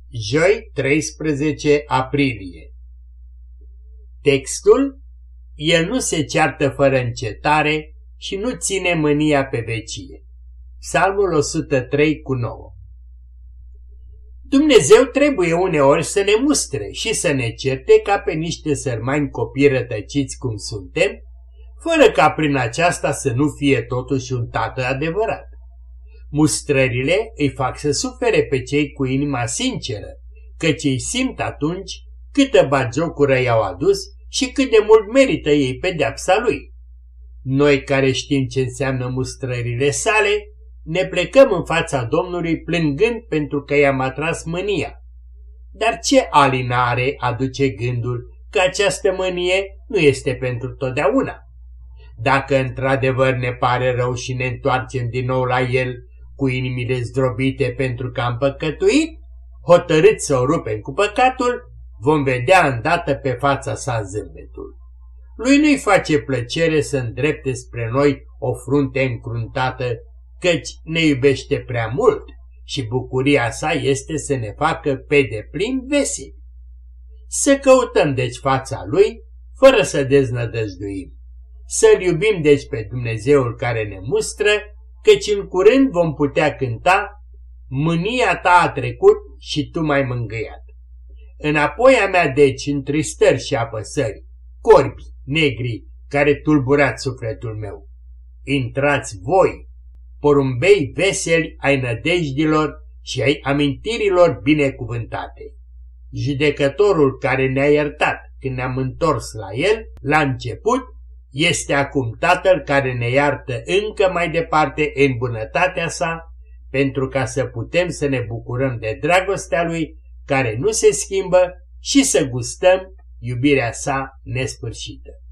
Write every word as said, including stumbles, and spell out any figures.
Joi, treisprezece aprilie. Textul: El nu se ceartă fără încetare și nu ține mânia pe vecie. Psalmul o sută trei cu nouă. Dumnezeu trebuie uneori să ne mustre și să ne certe ca pe niște sărmani copii rătăciți cum suntem, fără ca prin aceasta să nu fie totuși un tată adevărat. Mustrările îi fac să sufere pe cei cu inima sinceră, căci ei simt atunci câtă batjocură i-au adus și cât de mult merită ei pedeapsa lui. Noi care știm ce înseamnă mustrările sale, ne plecăm în fața Domnului plângând pentru că i-am atras mânia. Dar ce alinare aduce gândul că această mânie nu este pentru totdeauna? Dacă într-adevăr ne pare rău și ne întoarcem din nou la el cu inimile zdrobite pentru că am păcătuit, hotărât să o rupem cu păcatul, vom vedea îndată pe fața sa zâmbetul. Lui nu-i face plăcere să îndrepte spre noi o frunte încruntată, căci ne iubește prea mult și bucuria sa este să ne facă pe deplin veseli. Să căutăm deci fața lui, fără să deznădăjduim. Să-L iubim deci pe Dumnezeul care ne mustră, căci în curând vom putea cânta: mânia ta a trecut și tu m-ai mângâiat. Înapoi a mea deci întristări și apăsări, corbi, negri, care tulburați sufletul meu. Intrați voi, porumbei veseli ai nădejdilor și ai amintirilor binecuvântate. Judecătorul care ne-a iertat când ne-am întors la el, la început, este acum Tatăl care ne iartă încă mai departe în bunătatea sa, pentru ca să putem să ne bucurăm de dragostea lui, care nu se schimbă, și să gustăm iubirea sa nesfârșită.